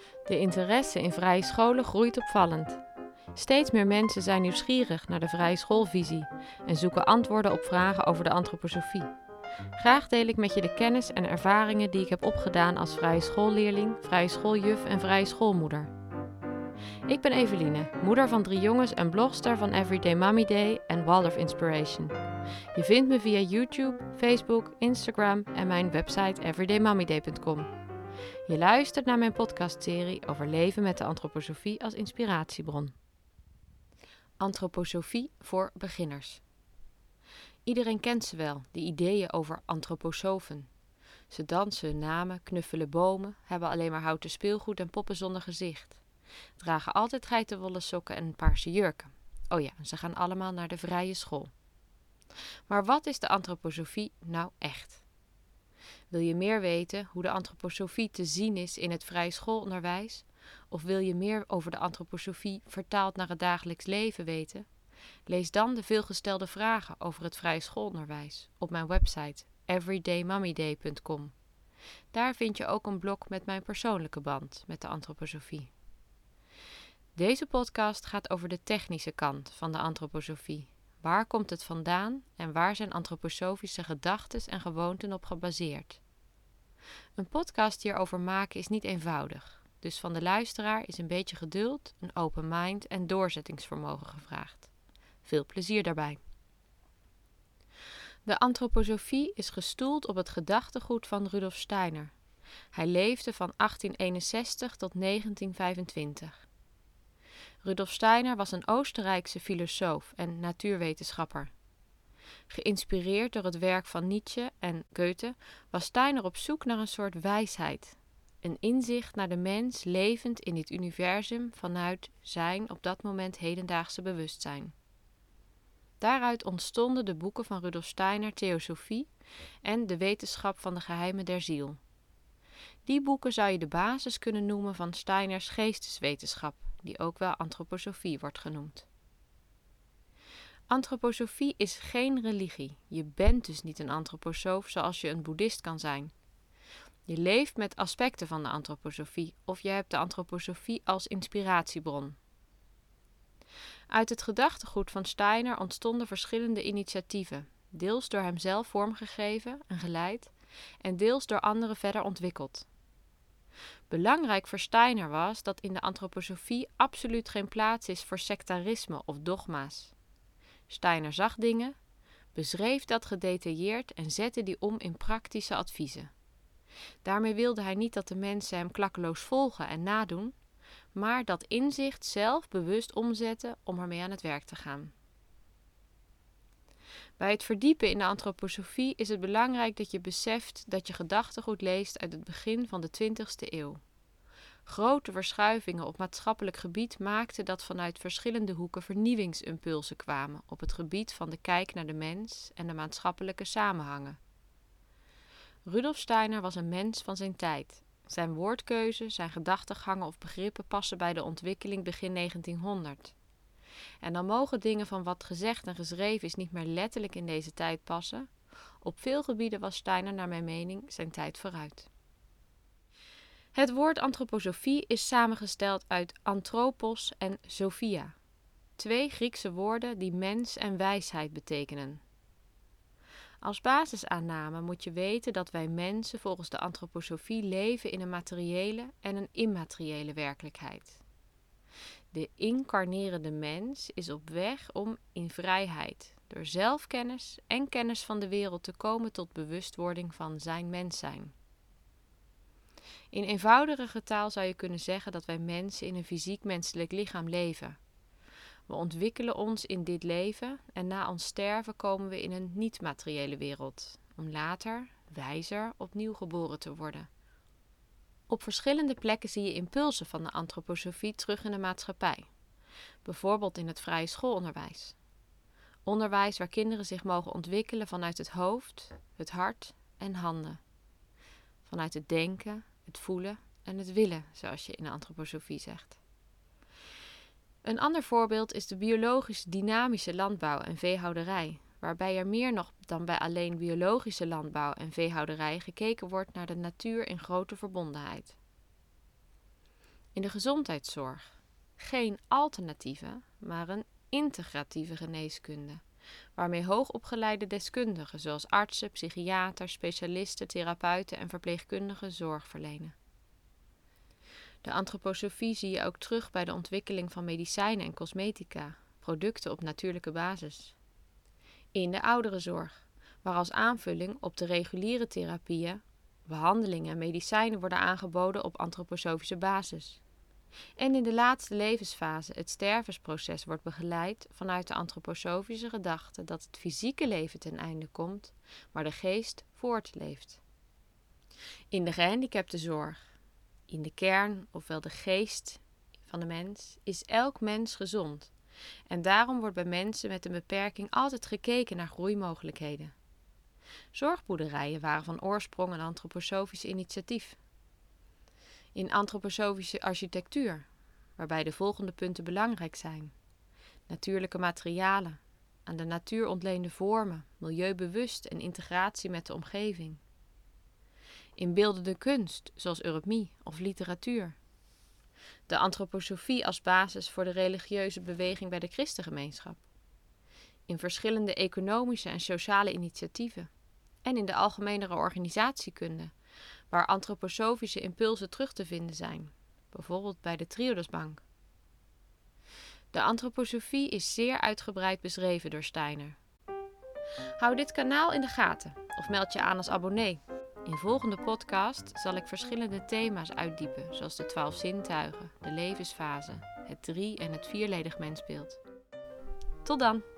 De interesse in vrije scholen groeit opvallend. Steeds meer mensen zijn nieuwsgierig naar de vrije schoolvisie en zoeken antwoorden op vragen over de antroposofie. Graag deel ik met je de kennis en ervaringen die ik heb opgedaan als vrije schoolleerling, vrije schooljuf en vrije schoolmoeder. Ik ben Eveline, moeder van 3 jongens en blogster van Everyday Mommy Day en Waldorf Inspiration. Je vindt me via YouTube, Facebook, Instagram en mijn website everydaymommyday.com. Je luistert naar mijn podcastserie over leven met de antroposofie als inspiratiebron. Antroposofie voor beginners. Iedereen kent ze wel, de ideeën over antroposofen. Ze dansen, namen, knuffelen bomen, hebben alleen maar houten speelgoed en poppen zonder gezicht. Dragen altijd geitenwolle sokken en paarse jurken. Oh ja, ze gaan allemaal naar de vrije school. Maar wat is de antroposofie nou echt? Wil je meer weten hoe de antroposofie te zien is in het vrije schoolonderwijs? Of wil je meer over de antroposofie vertaald naar het dagelijks leven weten? Lees dan de veelgestelde vragen over het vrije schoolonderwijs op mijn website everydaymommyday.com. Daar vind je ook een blog met mijn persoonlijke band met de antroposofie. Deze podcast gaat over de technische kant van de antroposofie. Waar komt het vandaan en waar zijn antroposofische gedachten en gewoonten op gebaseerd? Een podcast hierover maken is niet eenvoudig, dus van de luisteraar is een beetje geduld, een open mind en doorzettingsvermogen gevraagd. Veel plezier daarbij. De antroposofie is gestoeld op het gedachtegoed van Rudolf Steiner. Hij leefde van 1861 tot 1925. Rudolf Steiner was een Oostenrijkse filosoof en natuurwetenschapper. Geïnspireerd door het werk van Nietzsche en Goethe was Steiner op zoek naar een soort wijsheid. Een inzicht naar de mens levend in dit universum vanuit zijn op dat moment hedendaagse bewustzijn. Daaruit ontstonden de boeken van Rudolf Steiner Theosofie en De wetenschap van de geheimen der ziel. Die boeken zou je de basis kunnen noemen van Steiners geesteswetenschap, die ook wel antroposofie wordt genoemd. Antroposofie is geen religie. Je bent dus niet een antroposoof zoals je een boeddhist kan zijn. Je leeft met aspecten van de antroposofie of je hebt de antroposofie als inspiratiebron. Uit het gedachtegoed van Steiner ontstonden verschillende initiatieven, deels door hemzelf vormgegeven en geleid en deels door anderen verder ontwikkeld. Belangrijk voor Steiner was dat in de antroposofie absoluut geen plaats is voor sectarisme of dogma's. Steiner zag dingen, beschreef dat gedetailleerd en zette die om in praktische adviezen. Daarmee wilde hij niet dat de mensen hem klakkeloos volgen en nadoen, maar dat inzicht zelf bewust omzetten om ermee aan het werk te gaan. Bij het verdiepen in de antroposofie is het belangrijk dat je beseft dat je gedachtegoed leest uit het begin van de 20e eeuw. Grote verschuivingen op maatschappelijk gebied maakten dat vanuit verschillende hoeken vernieuwingsimpulsen kwamen op het gebied van de kijk naar de mens en de maatschappelijke samenhangen. Rudolf Steiner was een mens van zijn tijd. Zijn woordkeuze, zijn gedachtegangen of begrippen passen bij de ontwikkeling begin 1900. En dan mogen dingen van wat gezegd en geschreven is niet meer letterlijk in deze tijd passen. Op veel gebieden was Steiner naar mijn mening zijn tijd vooruit. Het woord antroposofie is samengesteld uit anthropos en sophia, 2 Griekse woorden die mens en wijsheid betekenen. Als basisaanname moet je weten dat wij mensen volgens de antroposofie leven in een materiële en een immateriële werkelijkheid. De incarnerende mens is op weg om in vrijheid, door zelfkennis en kennis van de wereld te komen tot bewustwording van zijn mens zijn. In eenvoudige taal zou je kunnen zeggen dat wij mensen in een fysiek menselijk lichaam leven. We ontwikkelen ons in dit leven en na ons sterven komen we in een niet-materiële wereld, om later, wijzer, opnieuw geboren te worden. Op verschillende plekken zie je impulsen van de antroposofie terug in de maatschappij. Bijvoorbeeld in het vrije schoolonderwijs. Onderwijs waar kinderen zich mogen ontwikkelen vanuit het hoofd, het hart en handen. Vanuit het denken, het voelen en het willen, zoals je in de antroposofie zegt. Een ander voorbeeld is de biologisch dynamische landbouw en veehouderij, waarbij er meer nog dan bij alleen biologische landbouw en veehouderij gekeken wordt naar de natuur in grote verbondenheid. In de gezondheidszorg geen alternatieve, maar een integratieve geneeskunde, waarmee hoogopgeleide deskundigen zoals artsen, psychiaters, specialisten, therapeuten en verpleegkundigen zorg verlenen. De antroposofie zie je ook terug bij de ontwikkeling van medicijnen en cosmetica, producten op natuurlijke basis. In de ouderenzorg, waar als aanvulling op de reguliere therapieën, behandelingen en medicijnen worden aangeboden op antroposofische basis. En in de laatste levensfase, het stervensproces, wordt begeleid vanuit de antroposofische gedachte dat het fysieke leven ten einde komt, maar de geest voortleeft. In de gehandicaptenzorg, in de kern, ofwel de geest van de mens, is elk mens gezond. En daarom wordt bij mensen met een beperking altijd gekeken naar groeimogelijkheden. Zorgboerderijen waren van oorsprong een antroposofisch initiatief. In antroposofische architectuur, waarbij de volgende punten belangrijk zijn: natuurlijke materialen, aan de natuur ontleende vormen, milieubewust en integratie met de omgeving. In beeldende kunst, zoals eurythmie of literatuur. De antroposofie als basis voor de religieuze beweging bij de christengemeenschap. In verschillende economische en sociale initiatieven. En in de algemenere organisatiekunde, waar antroposofische impulsen terug te vinden zijn, bijvoorbeeld bij de Triodosbank. De antroposofie is zeer uitgebreid beschreven door Steiner. Hou dit kanaal in de gaten of meld je aan als abonnee. In volgende podcast zal ik verschillende thema's uitdiepen, zoals de 12 zintuigen, de levensfase, het 3- en het 4-ledig mensbeeld. Tot dan!